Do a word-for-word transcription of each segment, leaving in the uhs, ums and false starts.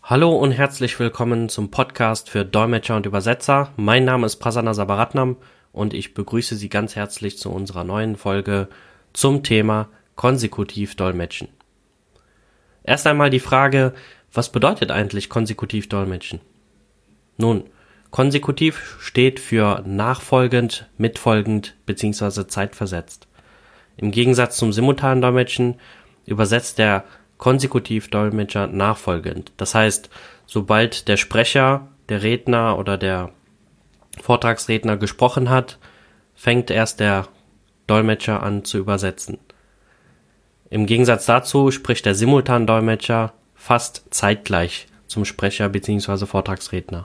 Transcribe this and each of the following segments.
Hallo und herzlich willkommen zum Podcast für Dolmetscher und Übersetzer. Mein Name ist Prasanna Sabaratnam und ich begrüße Sie ganz herzlich zu unserer neuen Folge zum Thema konsekutiv Dolmetschen. Erst einmal die Frage, was bedeutet eigentlich konsekutiv Dolmetschen? Nun, konsekutiv steht für nachfolgend, mitfolgend bzw. zeitversetzt. Im Gegensatz zum simultanen Dolmetschen übersetzt der Konsekutiv-Dolmetscher nachfolgend. Das heißt, sobald der Sprecher, der Redner oder der Vortragsredner gesprochen hat, fängt erst der Dolmetscher an zu übersetzen. Im Gegensatz dazu spricht der Simultan-Dolmetscher fast zeitgleich zum Sprecher bzw. Vortragsredner.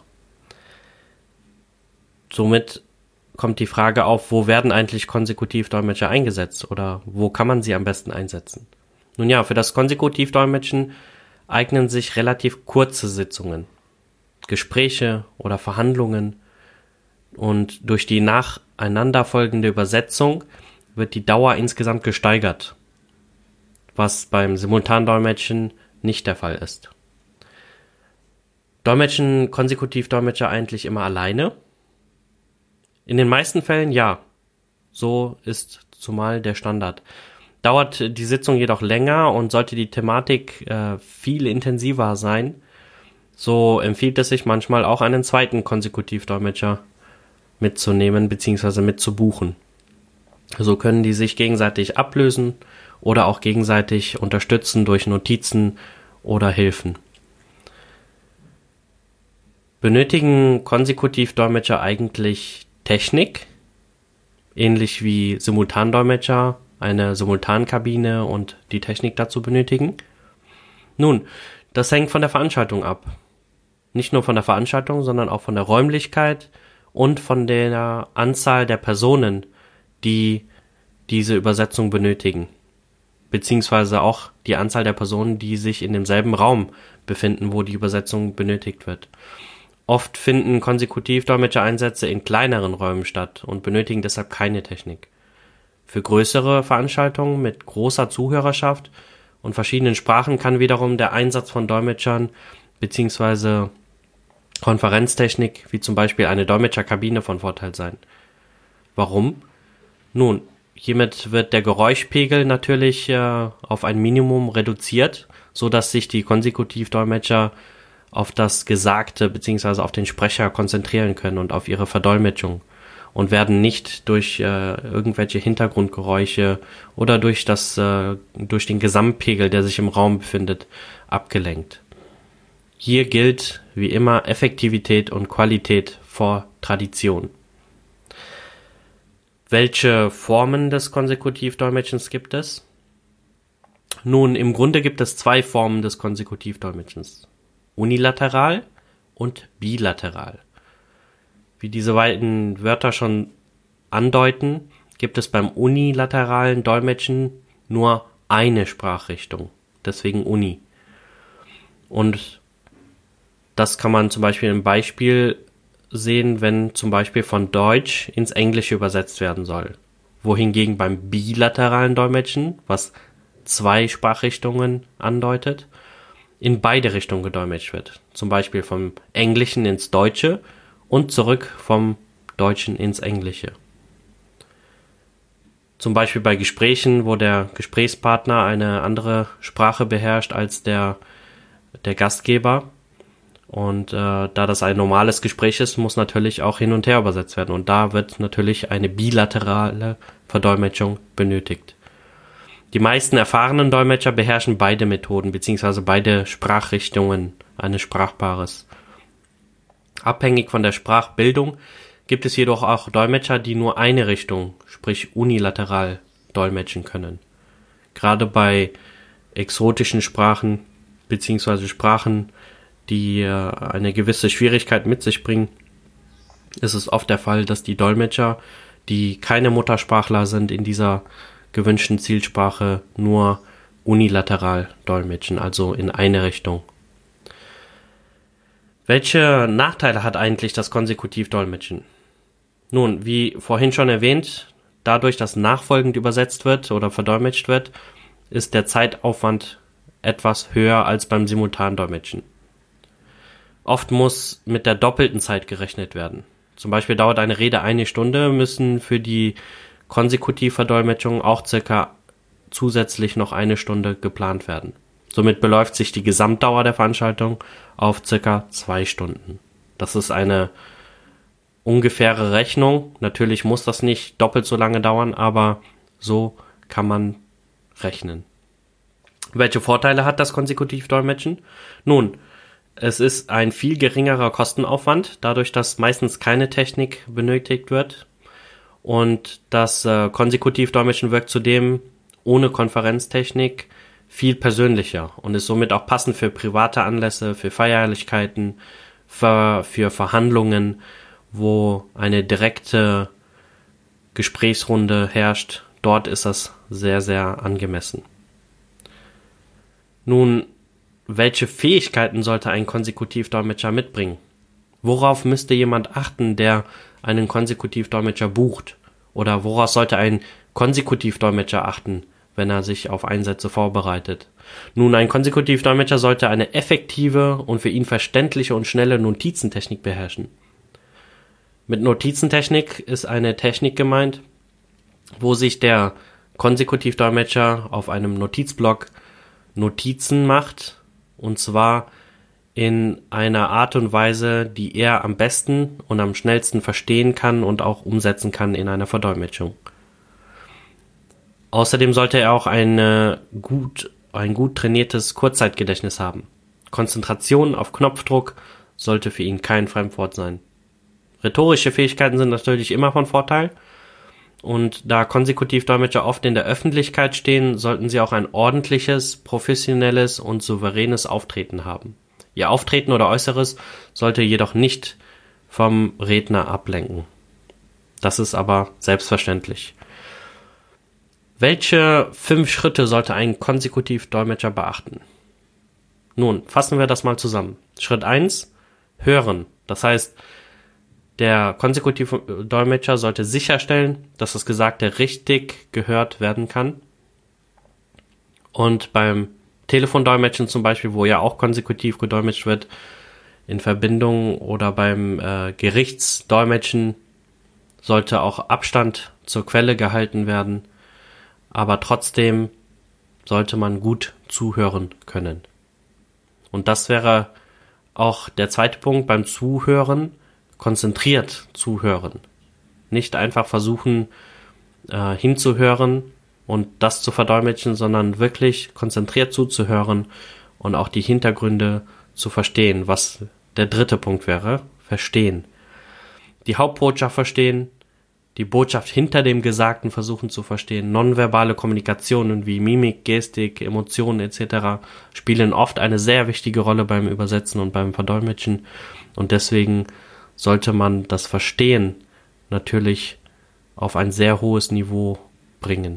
Somit kommt die Frage auf, wo werden eigentlich Konsekutiv-Dolmetscher eingesetzt oder wo kann man sie am besten einsetzen? Nun ja, für das Konsekutiv-Dolmetschen eignen sich relativ kurze Sitzungen, Gespräche oder Verhandlungen, und durch die nacheinander folgende Übersetzung wird die Dauer insgesamt gesteigert, was beim Simultandolmetschen nicht der Fall ist. Dolmetschen Konsekutiv-Dolmetscher eigentlich immer alleine? In den meisten Fällen ja, so ist zumal der Standard. Dauert die Sitzung jedoch länger und sollte die Thematik äh, viel intensiver sein, so empfiehlt es sich manchmal auch einen zweiten Konsekutiv-Dolmetscher mitzunehmen bzw. mitzubuchen. So können die sich gegenseitig ablösen oder auch gegenseitig unterstützen durch Notizen oder Hilfen. Benötigen Konsekutiv-Dolmetscher eigentlich Technik, ähnlich wie Simultandolmetscher eine Simultankabine und die Technik dazu benötigen? Nun, das hängt von der Veranstaltung ab. Nicht nur von der Veranstaltung, sondern auch von der Räumlichkeit und von der Anzahl der Personen, die diese Übersetzung benötigen. Beziehungsweise auch die Anzahl der Personen, die sich in demselben Raum befinden, wo die Übersetzung benötigt wird. Oft finden Konsekutiv-Dolmetscher-Einsätze in kleineren Räumen statt und benötigen deshalb keine Technik. Für größere Veranstaltungen mit großer Zuhörerschaft und verschiedenen Sprachen kann wiederum der Einsatz von Dolmetschern bzw. Konferenztechnik, wie zum Beispiel eine Dolmetscherkabine, von Vorteil sein. Warum? Nun, hiermit wird der Geräuschpegel natürlich äh, auf ein Minimum reduziert, so dass sich die Konsekutiv-Dolmetscher auf das Gesagte bzw. auf den Sprecher konzentrieren können und auf ihre Verdolmetschung und werden nicht durch äh, irgendwelche Hintergrundgeräusche oder durch das äh, durch den Gesamtpegel, der sich im Raum befindet, abgelenkt. Hier gilt wie immer Effektivität und Qualität vor Tradition. Welche Formen des Konsekutiv-Dolmetschens gibt es? Nun, im Grunde gibt es zwei Formen des Konsekutiv-Dolmetschens: unilateral und bilateral. Wie diese beiden Wörter schon andeuten, gibt es beim unilateralen Dolmetschen nur eine Sprachrichtung, deswegen Uni. Und das kann man zum Beispiel im Beispiel sehen, wenn zum Beispiel von Deutsch ins Englische übersetzt werden soll. Wohingegen beim bilateralen Dolmetschen, was zwei Sprachrichtungen andeutet, in beide Richtungen gedolmetscht wird. Zum Beispiel vom Englischen ins Deutsche und zurück vom Deutschen ins Englische. Zum Beispiel bei Gesprächen, wo der Gesprächspartner eine andere Sprache beherrscht als der, der Gastgeber. Und äh, da das ein normales Gespräch ist, muss natürlich auch hin und her übersetzt werden. Und da wird natürlich eine bilaterale Verdolmetschung benötigt. Die meisten erfahrenen Dolmetscher beherrschen beide Methoden bzw. beide Sprachrichtungen eines Sprachpaares. Abhängig von der Sprachbildung gibt es jedoch auch Dolmetscher, die nur eine Richtung, sprich unilateral, dolmetschen können. Gerade bei exotischen Sprachen bzw. Sprachen, die eine gewisse Schwierigkeit mit sich bringen, ist es oft der Fall, dass die Dolmetscher, die keine Muttersprachler sind, in dieser gewünschten Zielsprache nur unilateral dolmetschen, also in eine Richtung. Welche Nachteile hat eigentlich das Konsekutiv-Dolmetschen? Nun, wie vorhin schon erwähnt, dadurch, dass nachfolgend übersetzt wird oder verdolmetscht wird, ist der Zeitaufwand etwas höher als beim Simultandolmetschen. Oft muss mit der doppelten Zeit gerechnet werden. Zum Beispiel dauert eine Rede eine Stunde, müssen für die Konsekutivverdolmetschung auch circa zusätzlich noch eine Stunde geplant werden. Somit beläuft sich die Gesamtdauer der Veranstaltung auf circa zwei Stunden. Das ist eine ungefähre Rechnung. Natürlich muss das nicht doppelt so lange dauern, aber so kann man rechnen. Welche Vorteile hat das Konsekutivdolmetschen? Nun, es ist ein viel geringerer Kostenaufwand, dadurch, dass meistens keine Technik benötigt wird. Und das äh, Konsekutivdolmetschen wirkt zudem ohne Konferenztechnik viel persönlicher und ist somit auch passend für private Anlässe, für Feierlichkeiten, für, für Verhandlungen, wo eine direkte Gesprächsrunde herrscht. Dort ist das sehr, sehr angemessen. Nun, welche Fähigkeiten sollte ein Konsekutivdolmetscher mitbringen? Worauf müsste jemand achten, der einen Konsekutivdolmetscher bucht? Oder worauf sollte ein Konsekutivdolmetscher achten, wenn er sich auf Einsätze vorbereitet? Nun, ein Konsekutivdolmetscher sollte eine effektive und für ihn verständliche und schnelle Notizentechnik beherrschen. Mit Notizentechnik ist eine Technik gemeint, wo sich der Konsekutivdolmetscher auf einem Notizblock Notizen macht, und zwar in einer Art und Weise, die er am besten und am schnellsten verstehen kann und auch umsetzen kann in einer Verdolmetschung. Außerdem sollte er auch eine gut, ein gut trainiertes Kurzzeitgedächtnis haben. Konzentration auf Knopfdruck sollte für ihn kein Fremdwort sein. Rhetorische Fähigkeiten sind natürlich immer von Vorteil. Und da Konsekutivdolmetscher oft in der Öffentlichkeit stehen, sollten sie auch ein ordentliches, professionelles und souveränes Auftreten haben. Ihr Auftreten oder Äußeres sollte jedoch nicht vom Redner ablenken. Das ist aber selbstverständlich. Welche fünf Schritte sollte ein Konsekutivdolmetscher beachten? Nun, fassen wir das mal zusammen. Schritt eins, hören. Das heißt, der Konsekutivdolmetscher sollte sicherstellen, dass das Gesagte richtig gehört werden kann. Und beim Telefondolmetschen zum Beispiel, wo ja auch konsekutiv gedolmetscht wird, in Verbindung oder beim äh, Gerichtsdolmetschen sollte auch Abstand zur Quelle gehalten werden, aber trotzdem sollte man gut zuhören können. Und das wäre auch der zweite Punkt beim Zuhören, konzentriert zuhören. Nicht einfach versuchen äh, hinzuhören und das zu verdolmetschen, sondern wirklich konzentriert zuzuhören und auch die Hintergründe zu verstehen, was der dritte Punkt wäre, verstehen. Die Hauptbotschaft verstehen, die Botschaft hinter dem Gesagten versuchen zu verstehen. Nonverbale Kommunikationen wie Mimik, Gestik, Emotionen et cetera spielen oft eine sehr wichtige Rolle beim Übersetzen und beim Verdolmetschen und deswegen sollte man das Verstehen natürlich auf ein sehr hohes Niveau bringen.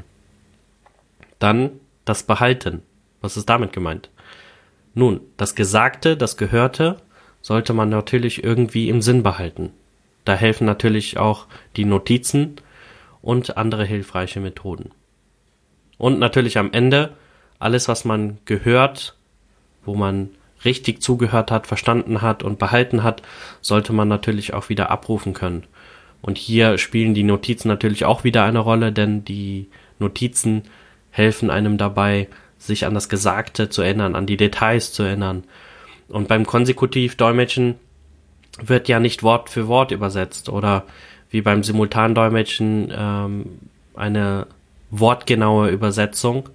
Dann das Behalten. Was ist damit gemeint? Nun, das Gesagte, das Gehörte sollte man natürlich irgendwie im Sinn behalten. Da helfen natürlich auch die Notizen und andere hilfreiche Methoden. Und natürlich am Ende alles, was man gehört, wo man richtig zugehört hat, verstanden hat und behalten hat, sollte man natürlich auch wieder abrufen können. Und hier spielen die Notizen natürlich auch wieder eine Rolle, denn die Notizen helfen einem dabei, sich an das Gesagte zu erinnern, an die Details zu erinnern. Und beim Konsekutivdolmetschen wird ja nicht Wort für Wort übersetzt oder wie beim Simultandolmetschen ähm, eine wortgenaue Übersetzung,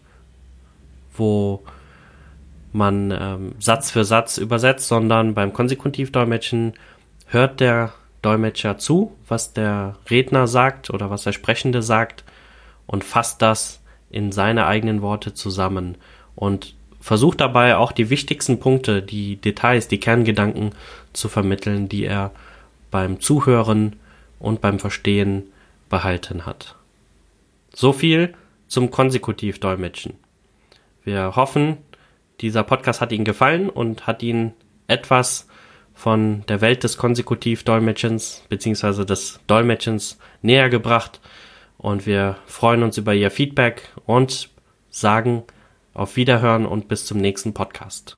wo man ähm, Satz für Satz übersetzt, sondern beim Konsekutivdolmetschen hört der Dolmetscher zu, was der Redner sagt oder was der Sprechende sagt und fasst das in seine eigenen Worte zusammen und versucht dabei auch die wichtigsten Punkte, die Details, die Kerngedanken zu vermitteln, die er beim Zuhören und beim Verstehen behalten hat. So viel zum Konsekutivdolmetschen. Wir hoffen, dieser Podcast hat Ihnen gefallen und hat Ihnen etwas von der Welt des Konsekutivdolmetschens bzw. des Dolmetschens näher gebracht und wir freuen uns über Ihr Feedback und sagen auf Wiederhören und bis zum nächsten Podcast.